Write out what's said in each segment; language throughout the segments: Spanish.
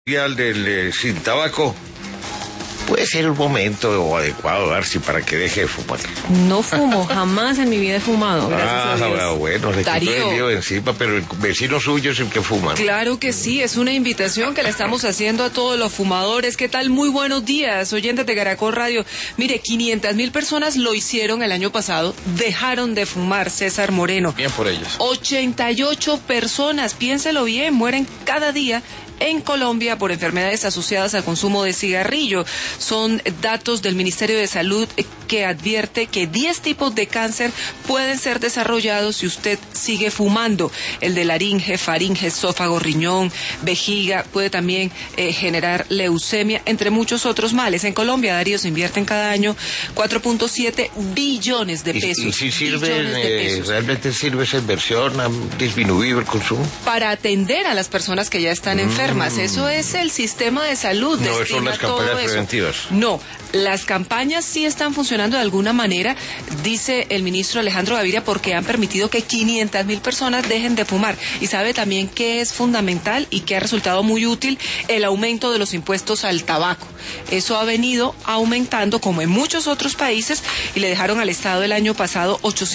Sin tabaco, puede ser un momento adecuado, Darcy, para que deje de fumar. No fumo, jamás en mi vida he fumado, gracias a Dios. Bueno, le quitó el lío encima, pero el vecino suyo es el que fuma. Claro que sí, es una invitación que le estamos haciendo a todos los fumadores. ¿Qué tal? Muy buenos días, oyentes de Caracol Radio. Mire, 500,000 personas lo hicieron el año pasado, dejaron de fumar, César Moreno. Bien por ellos. 88 personas, piénselo bien, mueren cada día en Colombia por enfermedades asociadas al consumo de cigarrillo. Son datos del Ministerio de Salud que advierte que 10 tipos de cáncer pueden ser desarrollados si usted sigue fumando. El de laringe, faringe, esófago, riñón, vejiga, puede también generar leucemia, entre muchos otros males. En Colombia, Darío, se invierten cada año 4.7 billones de pesos. ¿Y si sirve, realmente sirve esa inversión a disminuir el consumo? Para atender a las personas que ya están enfermas. Eso es el sistema de salud. No son las campañas preventivas. No, las campañas sí están funcionando de alguna manera, dice el ministro Alejandro Gaviria, porque han permitido que 500,000 personas dejen de fumar. Y sabe también que es fundamental y que ha resultado muy útil el aumento de los impuestos al tabaco. Eso ha venido aumentando como en muchos otros países y le dejaron al Estado el año pasado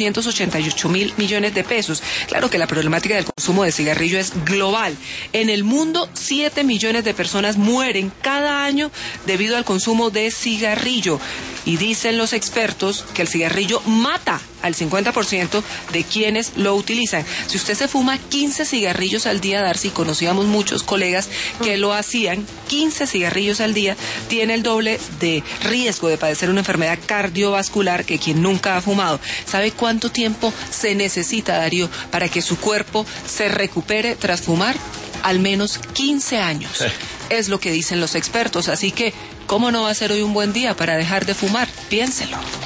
888,000 millones de pesos. Claro que la problemática del consumo de cigarrillo es global. En el mundo, 7 millones de personas mueren cada año debido al consumo de cigarrillo. Y dicen los expertos que el cigarrillo mata al 50% de quienes lo utilizan. Si usted se fuma 15 cigarrillos al día, Darcy, conocíamos muchos colegas que lo hacían, 15 cigarrillos al día, tiene el doble de riesgo de padecer una enfermedad cardiovascular que quien nunca ha fumado. ¿Sabe cuánto tiempo se necesita, Darío, para que su cuerpo se recupere tras fumar? Al menos 15 años. Es lo que dicen los expertos, así que ¿cómo no va a ser hoy un buen día para dejar de fumar? Piénselo.